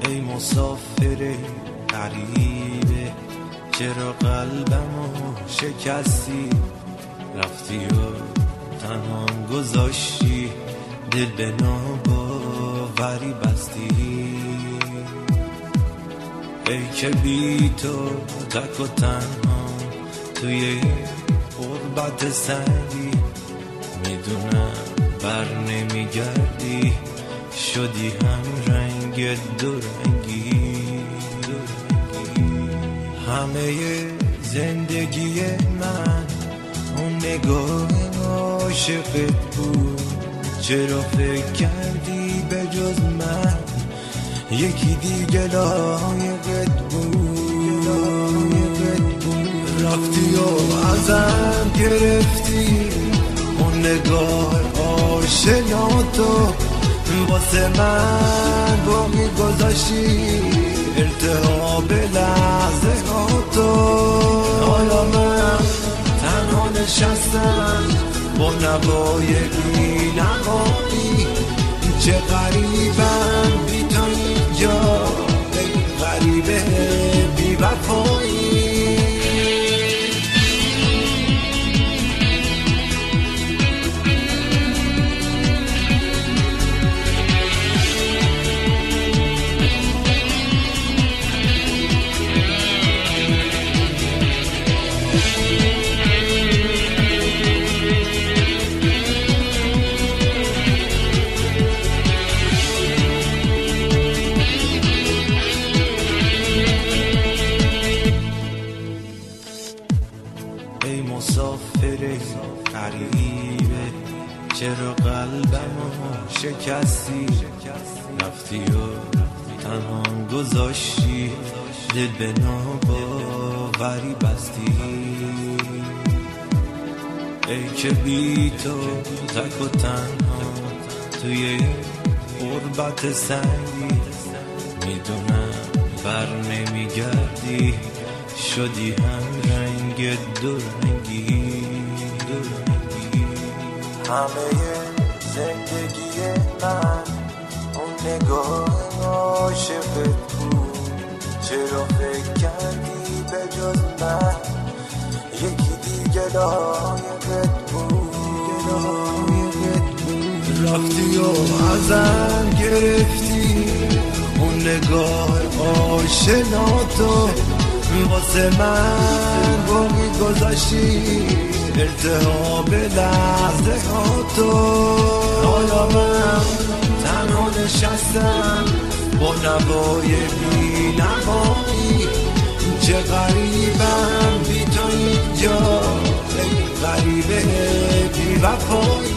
ای مسافر غریبه، چرا قلبمو شکستی؟ رفتی و تنهام گذاشتی، دل به ناباوری بستی. ای که بی تو تک و تنها توی غربت سنگی، میدونم بر نمیگردی، شدی هم رنگ دورنگی. همه زندگی من اون نگاه عاشقت بود، چرا فکر کردی به جز من یکی دیگه لایقت بود؟ رفتی و ازم گرفتی اون نگاه آشناتو، واسه من باقی گذاشتی التهاب لحظه هاتو. حالا من تنها نشستم با نوای بی نهایی، چه غریبم بی تو اینجا، ای غریبه بی وفایی. ای مسافر غریبه، چرا قلبمو شکستی؟ رفتی و تنهام گذاشتی، دل به ناباوری بستی. ای که بی تو تک و تنها توی غربت سنگی، میدونم بر نمیگردی، شدی هم رنگ دورنگی. همه زندگی من اون نگاه عاشقت بود، چرا فکر کردی به جز من یکی دیگه لایقت بود؟ رفتی و ازم گرفتی اون نگاه آشناتو، واسه من باقی گذاشتی التهاب لحظه هاتو. حالا من تنها نشستم با نوای بی نهایی، چه غریبم بی تو اینجا، ای غریبه بی وفایی.